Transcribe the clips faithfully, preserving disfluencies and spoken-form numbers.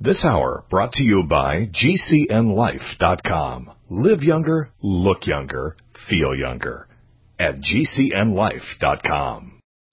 This hour brought to you by G C N life dot com. Live younger, look younger, feel younger at G C N life dot com.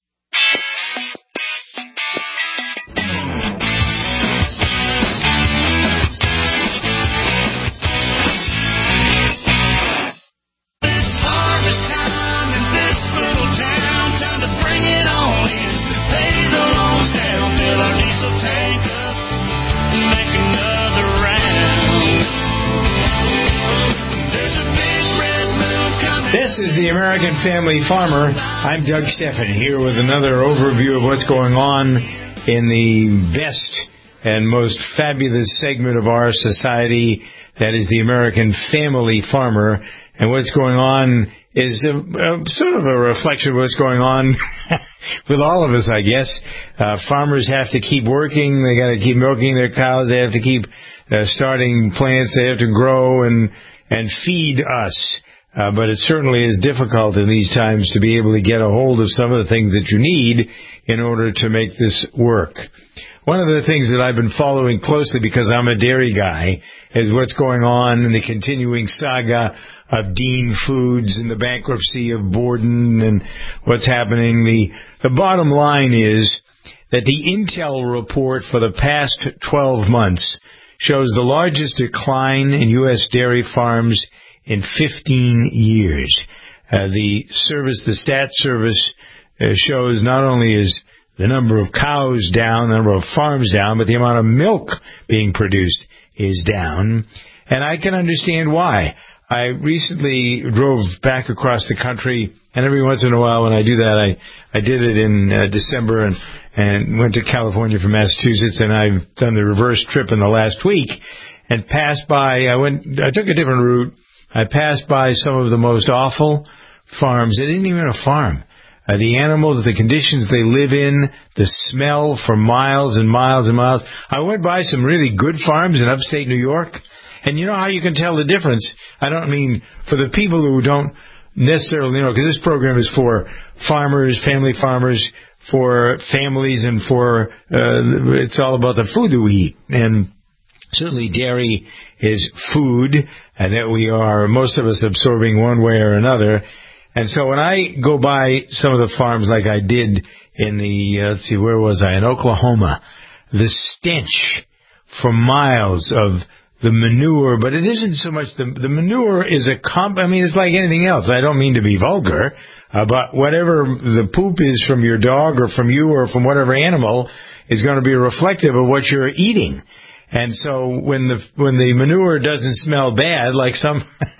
This is the American Family Farmer. I'm Doug Stephan here with another overview of what's going on in the best and most fabulous segment of our society, that is the American Family Farmer. And what's going on is a, a, sort of a reflection of what's going on with all of us, I guess. Uh, farmers have to keep working. They got to keep milking their cows. They have to keep uh, starting plants. They have to grow and and feed us. Uh, but it certainly is difficult in these times to be able to get a hold of some of the things that you need in order to make this work. One of the things that I've been following closely, because I'm a dairy guy, is what's going on in the continuing saga of Dean Foods and the bankruptcy of Borden and what's happening. The, the bottom line is that the Intel report for the past twelve months shows the largest decline in U S dairy farms in fifteen years. Uh, the service, the stat service, uh, shows not only is the number of cows down, the number of farms down, but the amount of milk being produced is down. And I can understand why. I recently drove back across the country, and every once in a while when I do that, I, I did it in uh, December and, and went to California from Massachusetts, and I've done the reverse trip in the last week and passed by, I went, I took a different route. I passed by some of the most awful farms. It isn't even a farm. Uh, the animals, the conditions they live in, the smell for miles and miles and miles. I went by some really good farms in upstate New York, and you know how you can tell the difference? I don't mean for the people who don't necessarily know, because this program is for farmers, family farmers, for families, and for, uh, it's all about the food that we eat. And certainly dairy is food, and that we are, most of us, absorbing one way or another. And so when I go by some of the farms like I did in the, uh, let's see, where was I? In Oklahoma, the stench for miles of the manure, but it isn't so much, the, the manure is a comp, I mean, it's like anything else. I don't mean to be vulgar, uh, but whatever the poop is from your dog or from you or from whatever animal is going to be reflective of what you're eating. And so when the when the manure doesn't smell bad, like some,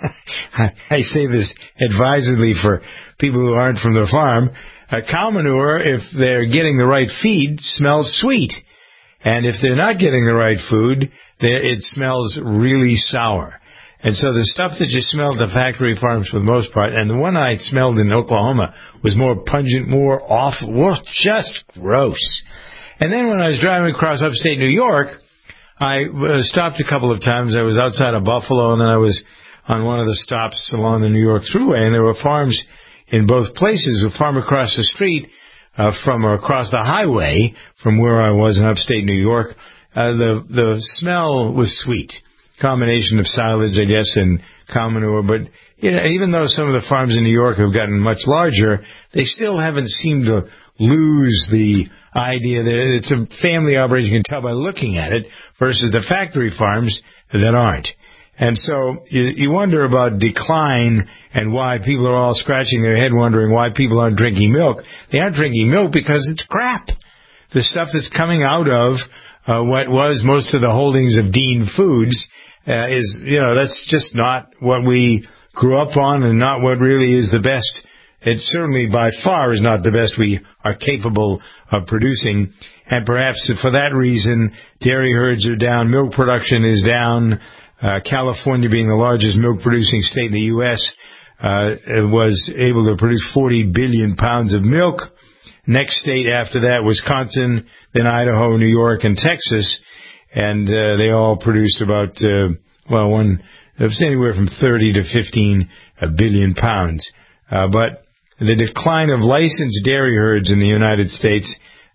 I say this advisedly for people who aren't from the farm, a cow manure, if they're getting the right feed, smells sweet. And if they're not getting the right food, it smells really sour. And so the stuff that you smell at the factory farms for the most part, and the one I smelled in Oklahoma was more pungent, more awful, well, just gross. And then when I was driving across upstate New York, I uh, stopped a couple of times. I was outside of Buffalo, and then I was on one of the stops along the New York Thruway, and there were farms in both places. A farm across the street uh, from or across the highway from where I was in upstate New York. Uh, the the smell was sweet, combination of silage, I guess, and cow manure. But you know, even though some of the farms in New York have gotten much larger, they still haven't seemed to lose the idea that it's a family operation. You can tell by looking at it, versus the factory farms that aren't. And so you, you wonder about decline and why people are all scratching their head wondering why people aren't drinking milk. They aren't drinking milk because it's crap. The stuff that's coming out of uh, what was most of the holdings of Dean Foods uh, is, you know, that's just not what we grew up on and not what really is the best. It certainly by far is not the best we are capable of producing. And perhaps for that reason, dairy herds are down, milk production is down. Uh, California, being the largest milk-producing state in the U S, uh, was able to produce forty billion pounds of milk. Next state after that, Wisconsin, then Idaho, New York, and Texas. And uh, they all produced about, uh, well, one, it was anywhere from thirty to fifteen billion pounds. Uh, but the decline of licensed dairy herds in the United States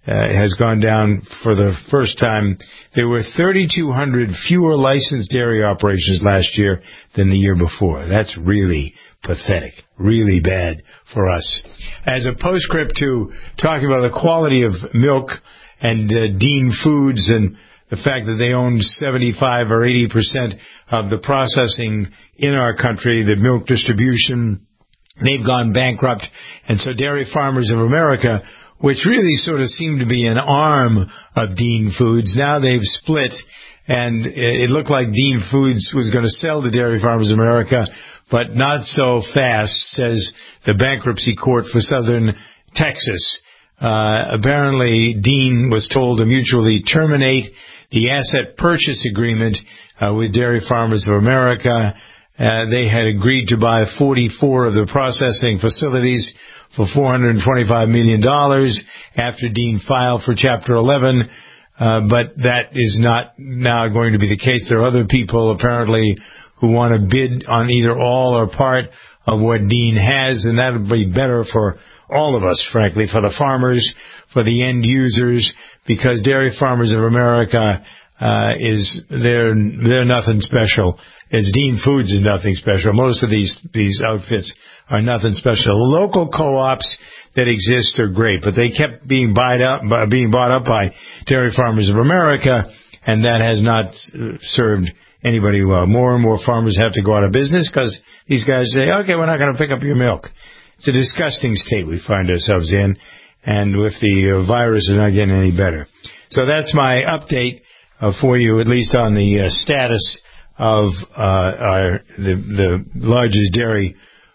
uh, has gone down for the first time. There were thirty-two hundred fewer licensed dairy operations last year than the year before. That's really pathetic, really bad for us. As a postscript to talking about the quality of milk and uh, Dean Foods and the fact that they own seventy-five or eighty percent of the processing in our country, the milk distribution, they've gone bankrupt. And so Dairy Farmers of America, which really sort of seemed to be an arm of Dean Foods, now they've split. And it looked like Dean Foods was going to sell to Dairy Farmers of America, but not so fast, says the bankruptcy court for Southern Texas. Uh, apparently, Dean was told to mutually terminate the asset purchase agreement uh, with Dairy Farmers of America. Uh, they had agreed to buy forty-four of the processing facilities for four hundred twenty-five million dollars after Dean filed for Chapter eleven. Uh, but that is not now going to be the case. There are other people apparently who want to bid on either all or part of what Dean has, and that would be better for all of us, frankly, for the farmers, for the end users, because Dairy Farmers of America uh, is they're they're nothing special. As Dean Foods is nothing special. Most of these these outfits are nothing special. The local co-ops that exist are great, but they kept being bought up, being bought up by Dairy Farmers of America, and that has not served anybody well. More and more farmers have to go out of business because these guys say, okay, we're not going to pick up your milk. It's a disgusting state we find ourselves in, and with the uh, virus is not getting any better. So that's my update uh, for you, at least on the uh, status of uh, our the, the largest dairy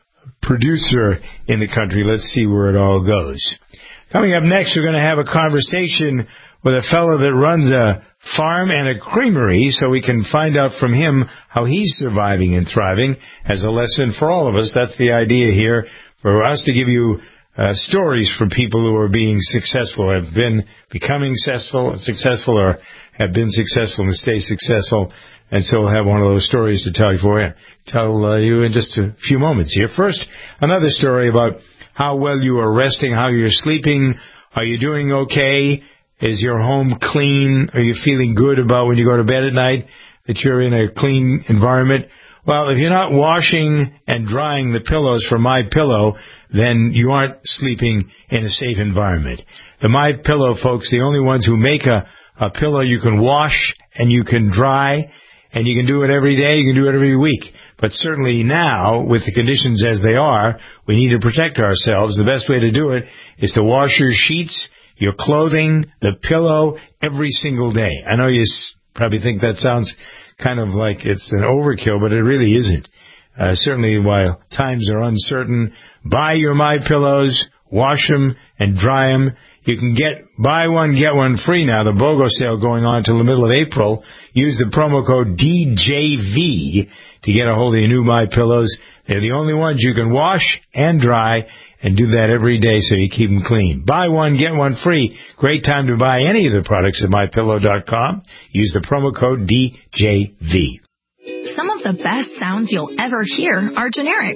producer in the country. Let's see where it all goes. Coming up next, we're going to have a conversation with a fellow that runs a farm and a creamery, so we can find out from him how he's surviving and thriving as a lesson for all of us. That's the idea here, for us to give you uh, stories from people who are being successful, have been becoming successful, successful, or have been successful and stay successful. And so we'll have one of those stories to tell you for you, tell uh, you in just a few moments here. First, another story about how well you are resting, how you're sleeping. Are you doing okay? Is your home clean? Are you feeling good about when you go to bed at night that you're in a clean environment? Well, if you're not washing and drying the pillows for MyPillow, then you aren't sleeping in a safe environment. The MyPillow folks, the only ones who make a, a pillow you can wash and you can dry, and you can do it every day, you can do it every week. But certainly now, with the conditions as they are, we need to protect ourselves. The best way to do it is to wash your sheets, your clothing, the pillow, every single day. I know you probably think that sounds kind of like it's an overkill, but it really isn't. Uh, certainly while times are uncertain, buy your MyPillows, wash them, and dry them. You can get buy one, get one free now. The BOGO sale going on till the middle of April. Use the promo code D J V to get a hold of your new MyPillows. They're the only ones you can wash and dry, and do that every day so you keep them clean. Buy one, get one free. Great time to buy any of the products at My Pillow dot com. Use the promo code D J V. Some of the best sounds you'll ever hear are generic.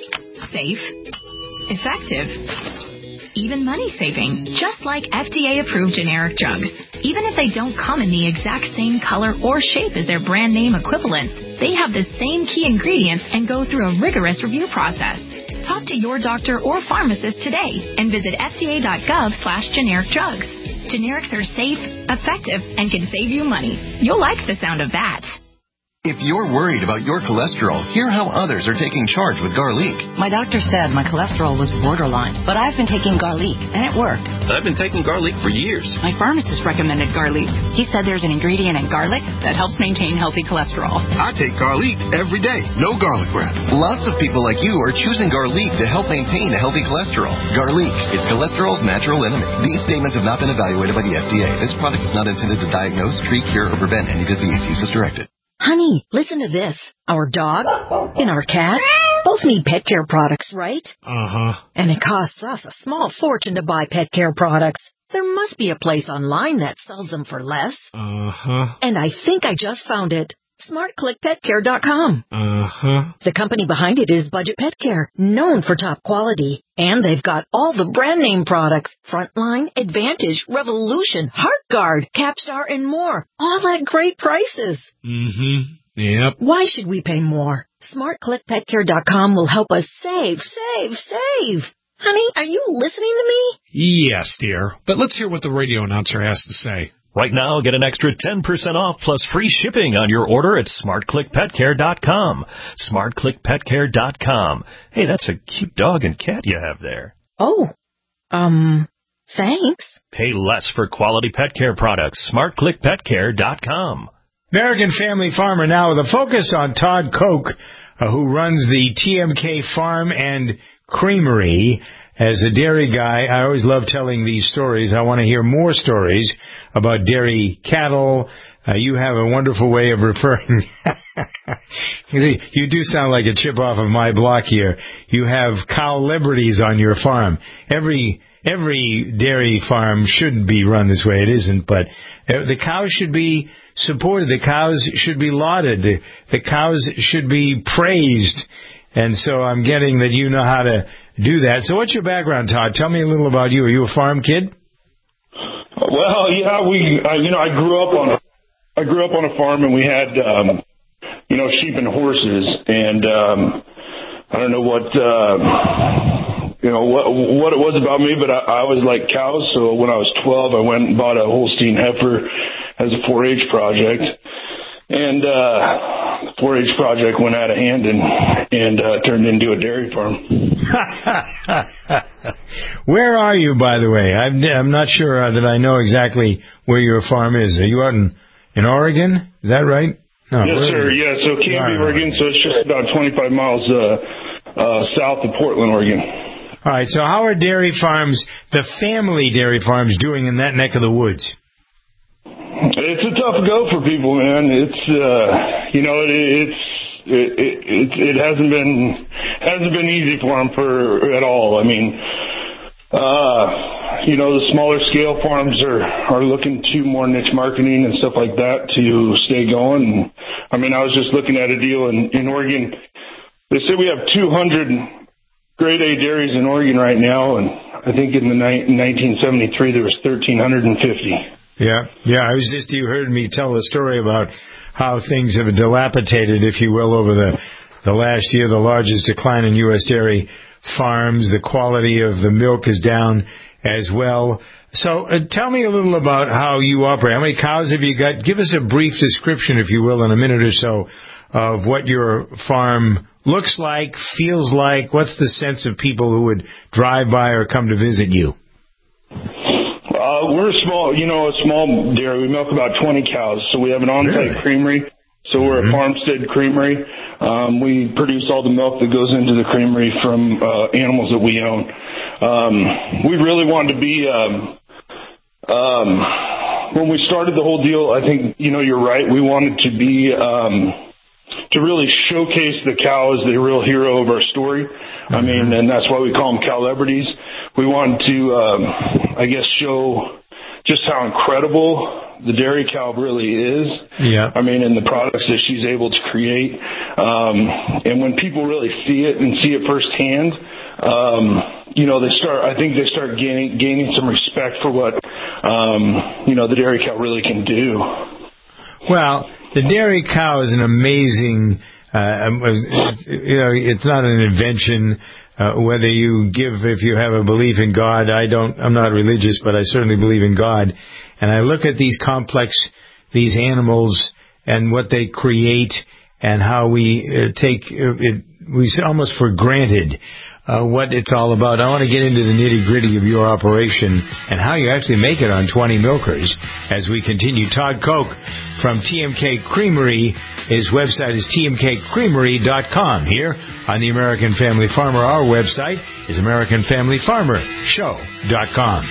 Safe. Effective. Even money-saving, just like F D A-approved generic drugs. Even if they don't come in the exact same color or shape as their brand name equivalents, they have the same key ingredients and go through a rigorous review process. Talk to your doctor or pharmacist today and visit F D A dot gov slash generic drugs. Generics are safe, effective, and can save you money. You'll like the sound of that. If you're worried about your cholesterol, hear how others are taking charge with Garlic. My doctor said my cholesterol was borderline, but I've been taking Garlic, and it worked. I've been taking Garlic for years. My pharmacist recommended Garlic. He said there's an ingredient in garlic that helps maintain healthy cholesterol. I take Garlic every day. No garlic breath. Lots of people like you are choosing Garlic to help maintain a healthy cholesterol. Garlic, it's cholesterol's natural enemy. These statements have not been evaluated by the F D A. This product is not intended to diagnose, treat, cure, or prevent any disease. Use as directed. Honey, listen to this. Our dog and our cat both need pet care products, right? Uh-huh. And it costs us a small fortune to buy pet care products. There must be a place online that sells them for less. Uh-huh. And I think I just found it. smart click pet care dot com. Uh-huh. The company behind it is Budget Pet Care, known for top quality. And they've got all the brand name products. Frontline, Advantage, Revolution, HeartGuard, Capstar, and more. All at great prices. Mm-hmm. Yep. Why should we pay more? smart click pet care dot com will help us save, save, save. Honey, are you listening to me? Yes, dear. But let's hear what the radio announcer has to say. Right now, get an extra ten percent off plus free shipping on your order at smart click pet care dot com. smart click pet care dot com. Hey, that's a cute dog and cat you have there. Oh, um, thanks. Pay less for quality pet care products. smart click pet care dot com. American Family Farmer now with a focus on Todd Koch, uh, who runs the T M K Farm and Creamery. As a dairy guy, I always love telling these stories. I want to hear more stories about dairy cattle. Uh, you have a wonderful way of referring. You do sound like a chip off of my block here. You have cow-lebrities on your farm. Every every dairy farm should be run this way. It isn't, but the cows should be supported. The cows should be lauded. The, the cows should be praised. And so I'm getting that you know how to do that. So what's your background, Todd? Tell me a little about you. Are you a farm kid? Well, yeah, we, uh, you know, I grew up on, I grew up on a farm, and we had, um, you know, sheep and horses, and um, I don't know what, uh, you know, what what it was about me, but I, I always liked cows. So when I was twelve, I went and bought a Holstein heifer as a four H project. And uh, the four H project went out of hand and and uh, turned into a dairy farm. Where are you, by the way? I'm, I'm not sure uh, that I know exactly where your farm is. Are you out in, in Oregon? Is that right? No, yes, sir. Yeah, so Canby, Oregon. So it's just about twenty-five miles uh, uh, south of Portland, Oregon. All right. So how are dairy farms, the family dairy farms, doing in that neck of the woods? It's a tough go for people, man. It's uh, you know, it, it's it, it it hasn't been hasn't been easy for them for at all. I mean, uh, you know, the smaller scale farms are are looking to more niche marketing and stuff like that to stay going. And, I mean, I was just looking at a deal in in Oregon. They say we have two hundred grade A dairies in Oregon right now, and I think in the ni- nineteen seventy-three there was one thousand three hundred fifty. Yeah, yeah. I was just, you heard me tell the story about how things have dilapidated, if you will, over the the last year. The largest decline in U S dairy farms. The quality of the milk is down as well. So uh, tell me a little about how you operate. How many cows have you got? Give us a brief description, if you will, in a minute or so, of what your farm looks like, feels like. What's the sense of people who would drive by or come to visit you? Uh, we're a small, you know, a small dairy. We milk about twenty cows, so we have an on-site really? creamery. So we're mm-hmm. a farmstead creamery. Um, we produce all the milk that goes into the creamery from uh, animals that we own. Um, we really wanted to be, um, um, when we started the whole deal, I think, you know, you're right. We wanted to be, um, to really showcase the cow as the real hero of our story. Mm-hmm. I mean, and that's why we call them cow-lebrities. We wanted to, um, I guess, show just how incredible the dairy cow really is. Yeah. I mean, and the products that she's able to create. Um, and when people really see it and see it firsthand, um, you know, they start, I think they start gaining, gaining some respect for what, um, you know, the dairy cow really can do. Well, the dairy cow is an amazing, uh, you know, it's not an invention. Uh, whether you give, if you have a belief in God, I don't, I'm not religious, but I certainly believe in God. And I look at these complex, these animals and what they create and how we uh, take it, we almost for granted uh, what it's all about. I want to get into the nitty-gritty of your operation and how you actually make it on twenty milkers as we continue. Todd Koch from T M K Creamery. His website is T M K creamery dot com. Here on the American Family Farmer, our website is American Family Farmer Show dot com.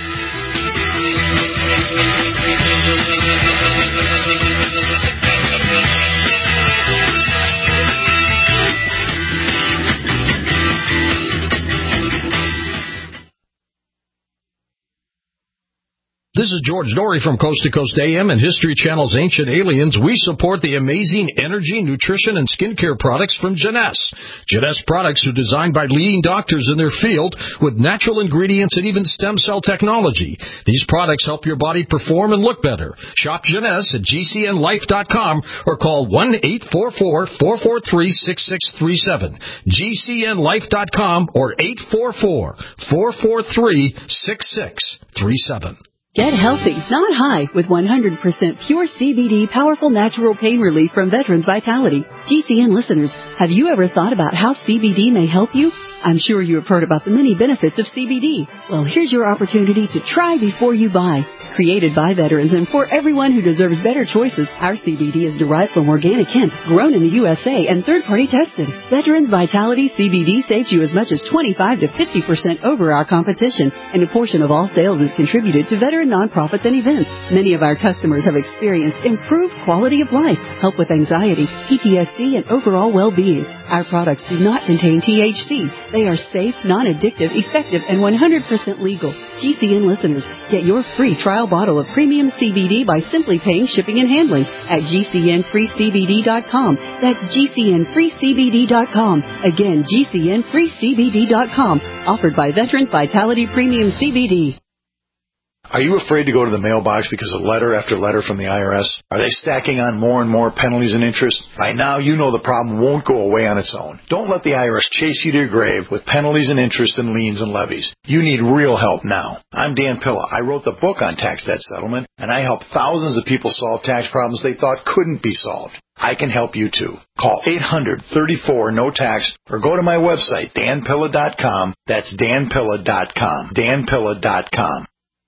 This is George Dory from Coast to Coast A M and History Channel's Ancient Aliens. We support the amazing energy, nutrition, and skincare products from Jeunesse. Jeunesse products are designed by leading doctors in their field with natural ingredients and even stem cell technology. These products help your body perform and look better. Shop Jeunesse at G C N life dot com or call one eight four four, four four three, six six three seven. G C N life dot com or eight four four, four four three, six six three seven. Get healthy, not high, with one hundred percent pure C B D powerful natural pain relief from Veterans Vitality. G C N listeners, have you ever thought about how C B D may help you? I'm sure you have heard about the many benefits of C B D. Well, here's your opportunity to try before you buy. Created by veterans and for everyone who deserves better choices, our C B D is derived from organic hemp, grown in the U S A and third-party tested. Veterans Vitality C B D saves you as much as twenty-five to fifty percent over our competition, and a portion of all sales is contributed to veteran nonprofits and events. Many of our customers have experienced improved quality of life, help with anxiety, P T S D, and overall well-being. Our products do not contain T H C. They are safe, non-addictive, effective, and one hundred percent legal. G C N listeners, get your free trial bottle of premium C B D by simply paying shipping and handling at G C N free C B D dot com. That's G C N free C B D dot com. Again, G C N free C B D dot com. Offered by Veterans Vitality Premium C B D. Are you afraid to go to the mailbox because of letter after letter from the I R S? Are they stacking on more and more penalties and interest? By now, you know the problem won't go away on its own. Don't let the I R S chase you to your grave with penalties and interest and liens and levies. You need real help now. I'm Dan Pilla. I wrote the book on tax debt settlement, and I help thousands of people solve tax problems they thought couldn't be solved. I can help you too. Call eight hundred, thirty-four, no tax or go to my website, dan pilla dot com. That's dan pilla dot com. dan pilla dot com.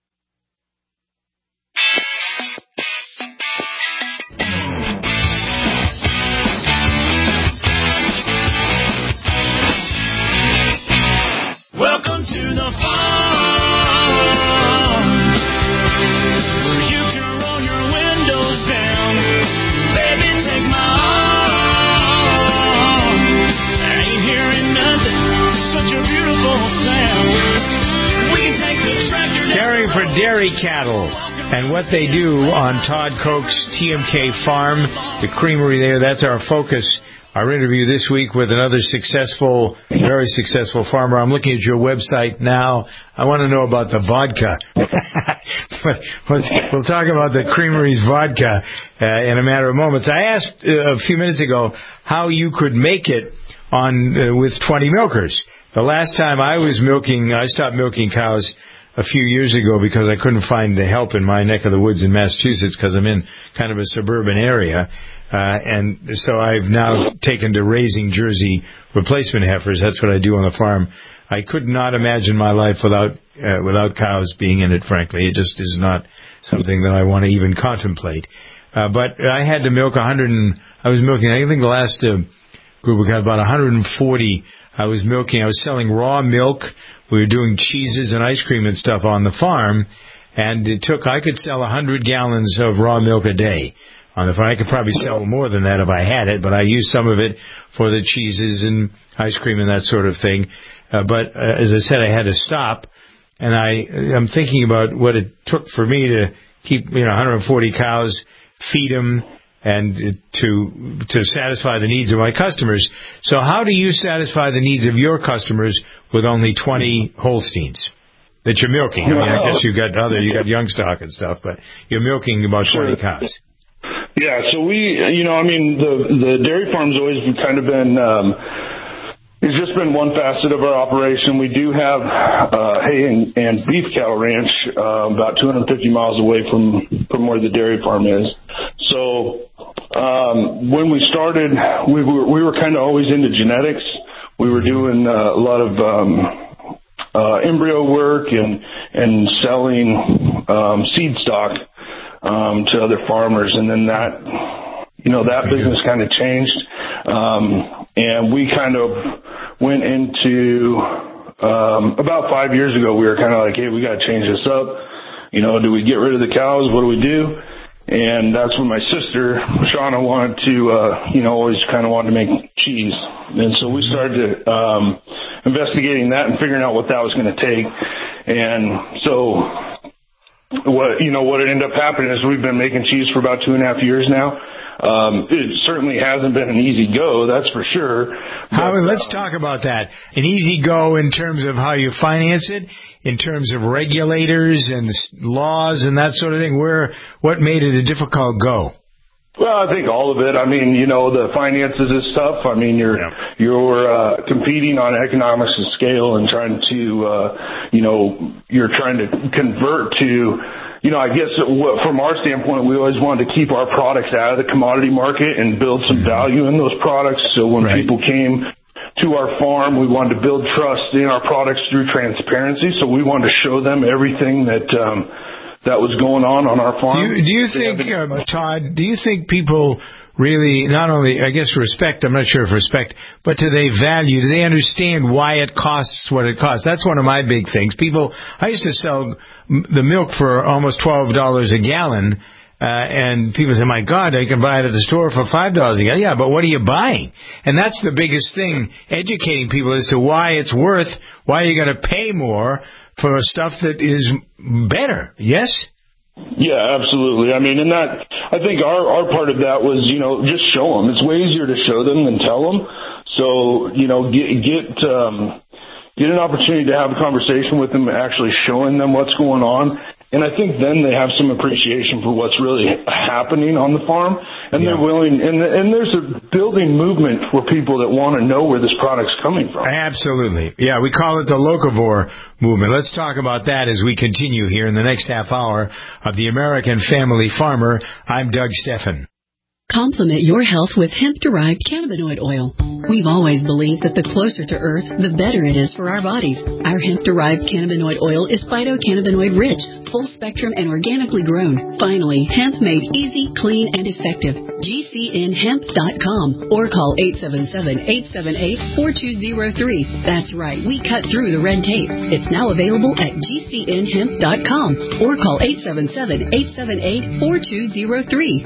Welcome to the farm, where you can roll your windows down. Baby, take my arm. I ain't hearing nothing, such a beautiful sound. We can take the tractor down. Caring for dairy cattle and what they do on Todd Koch's T M K Farm, the creamery there. That's our focus. Our interview this week with another successful, very successful farmer. I'm looking at your website now. I want to know about the vodka. But we'll talk about the creamery's vodka uh, in a matter of moments. I asked uh, a few minutes ago how you could make it on uh, with twenty milkers. The last time I was milking, I stopped milking cows a few years ago because I couldn't find the help in my neck of the woods in Massachusetts because I'm in kind of a suburban area. Uh, and so I've now taken to raising Jersey replacement heifers. That's what I do on the farm. I could not imagine my life without uh, without cows being in it, frankly. It just is not something that I want to even contemplate. Uh, but I had to milk one hundred and I was milking, I think the last uh, group we got about one hundred forty. I was milking, I was selling raw milk. We were doing cheeses and ice cream and stuff on the farm. And it took, I could sell one hundred gallons of raw milk a day. On the farm. I could probably sell more than that if I had it, but I used some of it for the cheeses and ice cream and that sort of thing. Uh, but uh, as I said, I had to stop, and I, I'm thinking about what it took for me to keep, you know, one hundred forty cows, feed them, and to to satisfy the needs of my customers. So how do you satisfy the needs of your customers with only twenty Holsteins that you're milking? I mean, I guess you got other, you got young stock and stuff, but you're milking about twenty cows. Yeah, so we, you know, I mean, the the dairy farm's always kind of been, um, it's just been one facet of our operation. We do have uh, hay and, and beef cattle ranch uh, about two hundred fifty miles away from, from where the dairy farm is. So um, when we started, we were, we were kind of always into genetics. We were doing uh, a lot of um, uh, embryo work and, and selling um, seed stock Um, to other farmers, and then that, you know, that business kind of changed, um, and we kind of went into, um, about five years ago, we were kind of like, hey, we got to change this up. You know, do we get rid of the cows? What do we do? And that's when my sister, Shauna, wanted to, uh, you know, always kind of wanted to make cheese. And so we started um, investigating that and figuring out what that was going to take. And so what, you know, what ended up happening is we've been making cheese for about two and a half years now. Um, it certainly hasn't been an easy go, that's for sure. How, but, let's uh, talk about that. An easy go in terms of how you finance it, in terms of regulators and laws and that sort of thing. Where, what made it a difficult go? Well, I think all of it. I mean, you know, the finances is tough. I mean, you're yeah. you're uh, competing on economics of scale and trying to, uh, you know, you're trying to convert to, you know, I guess from our standpoint, we always wanted to keep our products out of the commodity market and build some value in those products. So when right. people came to our farm, we wanted to build trust in our products through transparency. So we wanted to show them everything that. Um, that was going on on our farm. Do you, do you think, uh, Todd, do you think people really not only, I guess, respect, I'm not sure if respect, but do they value, do they understand why it costs what it costs? That's one of my big things. People, I used to sell the milk for almost twelve dollars a gallon, uh, and people say, my God, I can buy it at the store for five dollars a gallon. Yeah, but what are you buying? And that's the biggest thing, educating people as to why it's worth, why you got to pay more for stuff that is better, yes? Yeah, absolutely. I mean, and that, I think our, our part of that was, you know, just show them. It's way easier to show them than tell them. So, you know, get, get, um, get an opportunity to have a conversation with them, actually showing them what's going on. And I think then they have some appreciation for what's really happening on the farm, and yeah. they're willing. And, and there's a building movement for people that want to know where this product's coming from. Absolutely, yeah. We call it the locavore movement. Let's talk about that as we continue here in the next half hour of the American Family Farmer. I'm Doug Steffen. Complement your health with hemp-derived cannabinoid oil. We've always believed that the closer to Earth, the better it is for our bodies. Our hemp-derived cannabinoid oil is phytocannabinoid-rich, full-spectrum, and organically grown. Finally, hemp made easy, clean, and effective. G C N hemp dot com or call eight seven seven, eight seven eight, four two zero three. That's right, we cut through the red tape. It's now available at G C N hemp dot com or call eight seven seven, eight seven eight, four two zero three.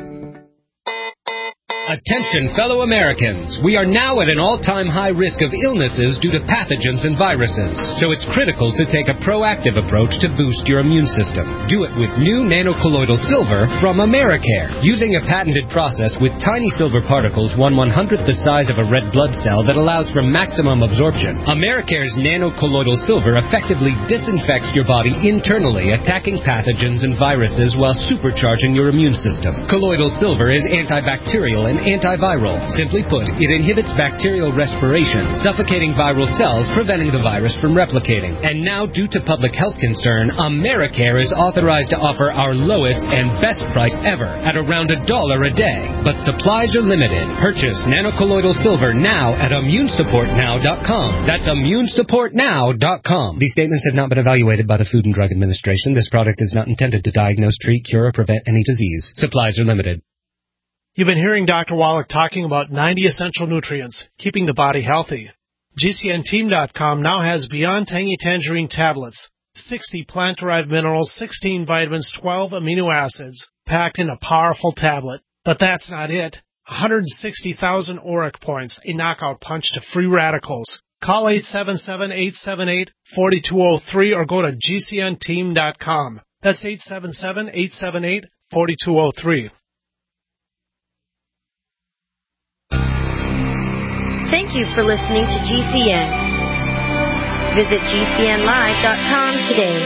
Attention, fellow Americans. We are now at an all-time high risk of illnesses due to pathogens and viruses. So it's critical to take a proactive approach to boost your immune system. Do it with new nanocolloidal silver from Americare. Using a patented process with tiny silver particles one one-hundredth the size of a red blood cell that allows for maximum absorption, Americare's nanocolloidal silver effectively disinfects your body internally, attacking pathogens and viruses while supercharging your immune system. Colloidal silver is antibacterial and antiviral. Simply put, it inhibits bacterial respiration, suffocating viral cells, preventing the virus from replicating. And now, due to public health concern, Americare is authorized to offer our lowest and best price ever at around a dollar a day. But supplies are limited. Purchase nanocolloidal silver now at immune support now dot com. That's immune support now dot com. These statements have not been evaluated by the Food and Drug Administration. This product is not intended to diagnose, treat, cure, or prevent any disease. Supplies are limited. You've been hearing Doctor Wallach talking about ninety essential nutrients, keeping the body healthy. G C N team dot com now has Beyond Tangy Tangerine tablets, sixty plant-derived minerals, sixteen vitamins, twelve amino acids, packed in a powerful tablet. But that's not it. one hundred sixty thousand auric points, a knockout punch to free radicals. Call eight seven seven, eight seven eight, four two zero three or go to G C N team dot com. That's eight seven seven, eight seven eight, four two zero three. Thank you for listening to G C N. Visit G C N live dot com today.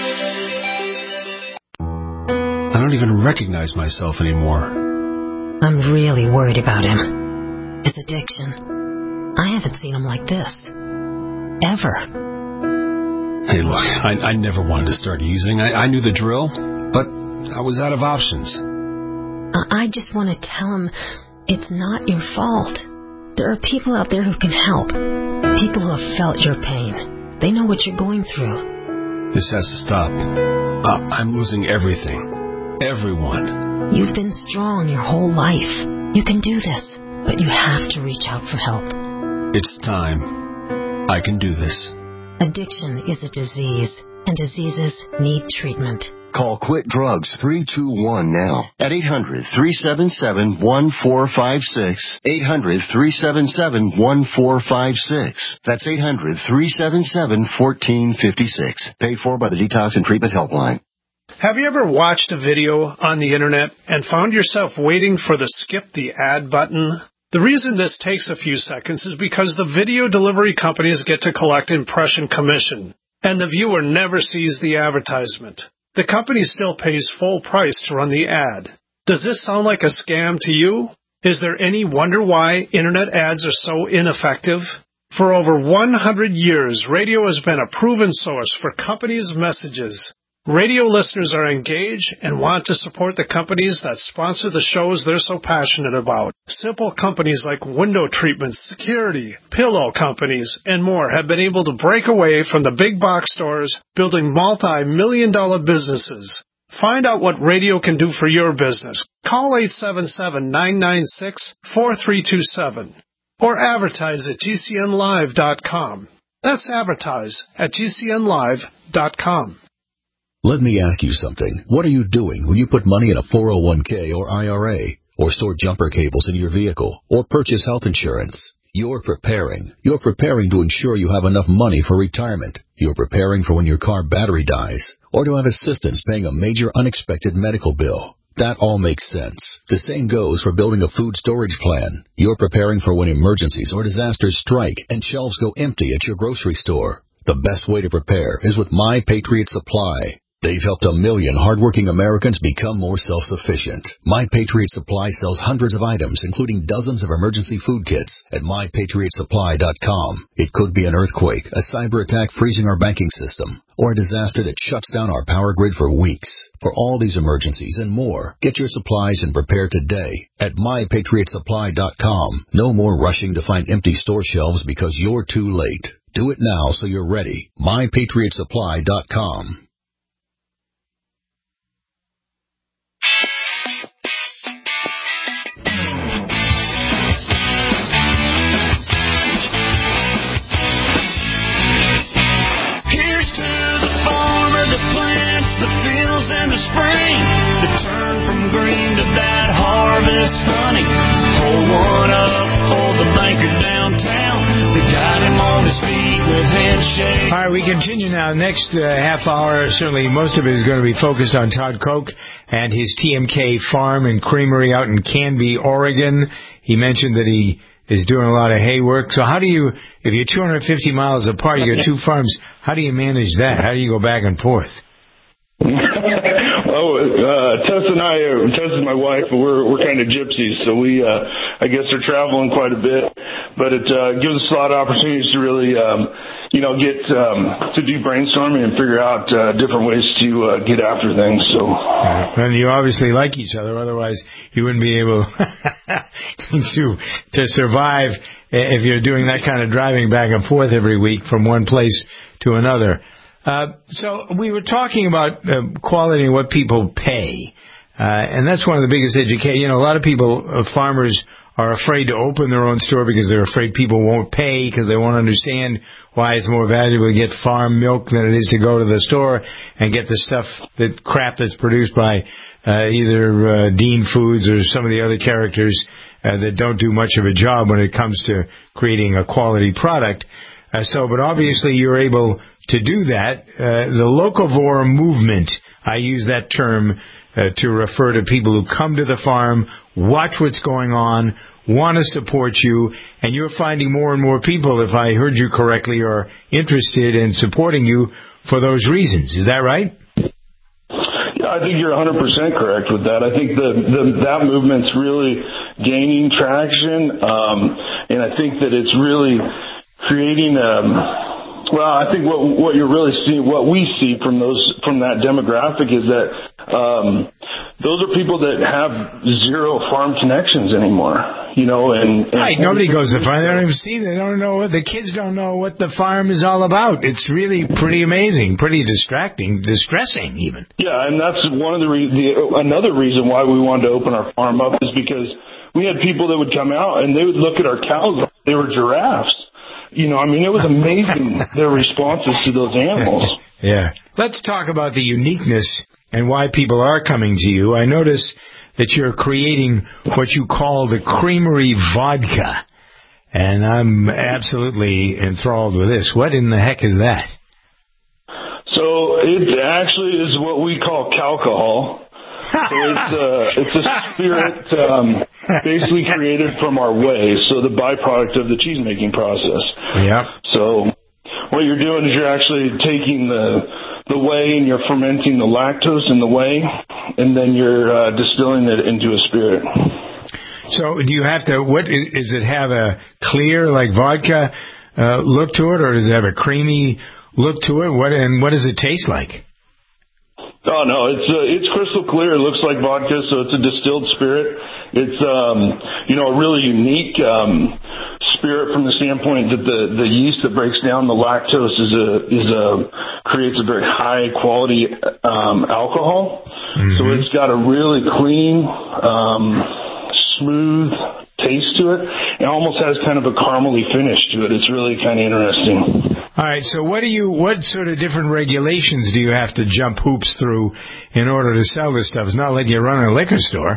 I don't even recognize myself anymore. I'm really worried about him. His addiction. I haven't seen him like this. Ever. Hey, look, I, I never wanted to start using. I, I knew the drill, but I was out of options. I just want to tell him it's not your fault. There are people out there who can help. People who have felt your pain. They know what you're going through. This has to stop. Uh, I'm losing everything. Everyone. You've been strong your whole life. You can do this, but you have to reach out for help. It's time. I can do this. Addiction is a disease, and diseases need treatment. Call Quit Drugs three two one now at eight hundred, three seven seven, one four five six. eight hundred, three seven seven, one four five six. That's eight hundred, three seven seven, one four five six. Paid for by the Detox and Treatment Helpline. Have you ever watched a video on the internet and found yourself waiting for the skip the ad button? The reason this takes a few seconds is because the video delivery companies get to collect impression commission, and the viewer never sees the advertisement. The company still pays full price to run the ad. Does this sound like a scam to you? Is there any wonder why internet ads are so ineffective? For over one hundred years, radio has been a proven source for companies' messages. Radio listeners are engaged and want to support the companies that sponsor the shows they're so passionate about. Simple companies like window treatments, security, pillow companies, and more have been able to break away from the big box stores, building multi-million dollar businesses. Find out what radio can do for your business. Call eight seven seven, nine nine six, four three two seven or advertise at G C N live dot com. That's advertise at G C N live dot com. Let me ask you something. What are you doing when you put money in a four oh one k or I R A, or store jumper cables in your vehicle, or purchase health insurance? You're preparing. You're preparing to ensure you have enough money for retirement. You're preparing for when your car battery dies, or to have assistance paying a major unexpected medical bill. That all makes sense. The same goes for building a food storage plan. You're preparing for when emergencies or disasters strike and shelves go empty at your grocery store. The best way to prepare is with My Patriot Supply. They've helped a million hardworking Americans become more self-sufficient. My Patriot Supply sells hundreds of items, including dozens of emergency food kits, at my patriot supply dot com. It could be an earthquake, a cyber attack freezing our banking system, or a disaster that shuts down our power grid for weeks. For all these emergencies and more, get your supplies and prepare today at my patriot supply dot com. No more rushing to find empty store shelves because you're too late. Do it now so you're ready. my patriot supply dot com. And the spring to turn from green to that harvest honey. Pull one up for the banker downtown. They got him on his feet with handshake. All right, we continue now. Next uh, half hour, certainly most of it is going to be focused on Todd Koch and his T M K farm and creamery out in Canby, Oregon. He mentioned that he is doing a lot of hay work. So how do you, if you're two hundred fifty miles apart, you got two farms, how do you manage that? How do you go back and forth? oh, uh, Tess and I, uh, Tess is my wife, and we're we're kind of gypsies, so we, uh, I guess, are traveling quite a bit. But it uh, gives us a lot of opportunities to really, um, you know, get um, to do brainstorming and figure out uh, different ways to uh, get after things. So, and you obviously like each other, otherwise you wouldn't be able to to survive if you're doing that kind of driving back and forth every week from one place to another. Uh, so we were talking about uh, quality and what people pay, uh, and that's one of the biggest education. You know, a lot of people, uh, farmers, are afraid to open their own store because they're afraid people won't pay because they won't understand why it's more valuable to get farm milk than it is to go to the store and get the stuff, that crap that's produced by uh, either uh, Dean Foods or some of the other characters uh, that don't do much of a job when it comes to creating a quality product. Uh, so, but obviously you're able to do that. Uh, the locavore movement, I use that term uh, to refer to people who come to the farm, watch what's going on, want to support you, and you're finding more and more people, if I heard you correctly, are interested in supporting you for those reasons. Is that right? Yeah, I think you're one hundred percent correct with that. I think the, the that movement's really gaining traction, um, and I think that it's really creating um well, I think what what you're really seeing, what we see from those from that demographic is that um, those are people that have zero farm connections anymore. You know, and, and right, nobody goes to farm. They don't even see. They don't know. The kids don't know what the farm is all about. It's really pretty amazing, pretty distracting, distressing even. Yeah, and that's one of the, re- the another reason why we wanted to open our farm up is because we had people that would come out and they would look at our cows like they were giraffes. You know, I mean, it was amazing, their responses to those animals. Yeah. Let's talk about the uniqueness and why people are coming to you. I notice that you're creating what you call the creamery vodka, and I'm absolutely enthralled with this. What in the heck is that? So it actually is what we call calcohol. So it's a, it's a spirit um, basically created from our whey, so the byproduct of the cheese making process. Yep. So what you're doing is you're actually taking the the whey and you're fermenting the lactose in the whey, and then you're uh, distilling it into a spirit. So do you have to, what, does it have a clear, like vodka, uh, look to it, or does it have a creamy look to it? What, and what does it taste like? Oh no, it's uh, it's crystal clear. It looks like vodka, so it's a distilled spirit. It's um, you know, a really unique um, spirit from the standpoint that the, the yeast that breaks down the lactose is a is a creates a very high quality um, alcohol. Mm-hmm. So it's got a really clean, um, smooth taste to it. It almost has kind of a caramely finish to it. It's really kind of interesting. All right, so what do you, what sort of different regulations do you have to jump hoops through in order to sell this stuff? It's not like you're running a liquor store.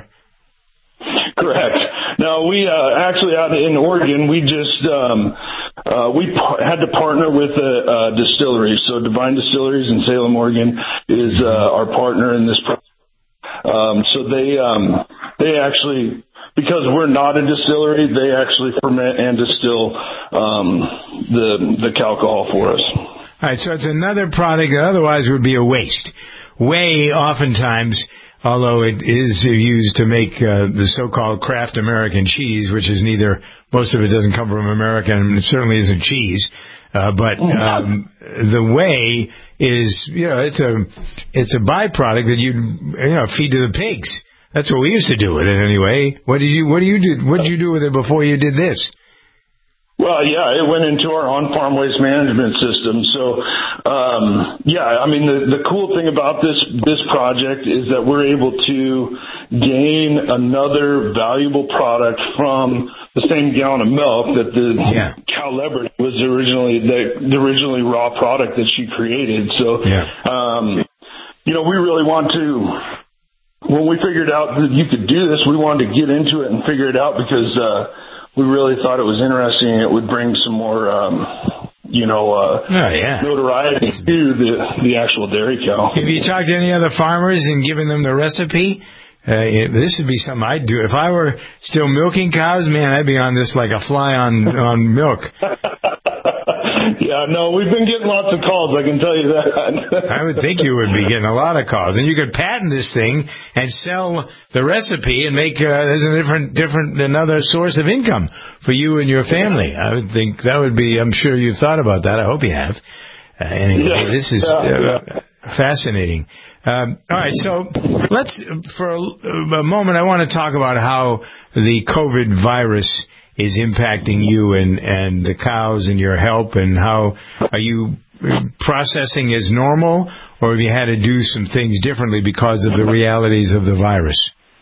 Correct. No, we uh, actually out in Oregon, we just um, uh, we par- had to partner with a, a distillery. So Divine Distilleries in Salem, Oregon, is uh, our partner in this project. Um, so they um, they actually, because we're not a distillery, they actually ferment and distill um, the the alcohol for us. All right, so it's another product that otherwise would be a waste. Whey, oftentimes, although it is used to make uh, the so-called Kraft American cheese, which is neither, most of it doesn't come from America, and it certainly isn't cheese. Uh, but um, the whey is, you know, it's a it's a byproduct that you you know feed to the pigs. That's what we used to do with it anyway. What did you what do you do what did you do with it before you did this? Well, yeah, it went into our on-farm waste management system. So, um, yeah, I mean, the, the cool thing about this this project is that we're able to gain another valuable product from the same gallon of milk that the yeah. cow leopard was originally the, the originally raw product that she created. So, yeah. um, you know, we really want to. When we figured out that you could do this, we wanted to get into it and figure it out because uh, we really thought it was interesting. It would bring some more, um, you know, uh, oh, yeah. notoriety to the the actual dairy cow. Have you talked to any other farmers and given them the recipe? Uh, it, this would be something I'd do. If I were still milking cows, man, I'd be on this like a fly on, on milk. Yeah, no, we've been getting lots of calls, I can tell you that. I would think you would be getting a lot of calls. And you could patent this thing and sell the recipe and make uh, there's a different, different, another source of income for you and your family. I would think that would be, I'm sure you've thought about that. I hope you have. Uh, anyway, yeah. this is uh, fascinating. Um, all right, so let's, for a, a moment, I want to talk about how the COVID virus is impacting you and, and the cows and your help, and how are you processing as normal, or have you had to do some things differently because of the realities of the virus?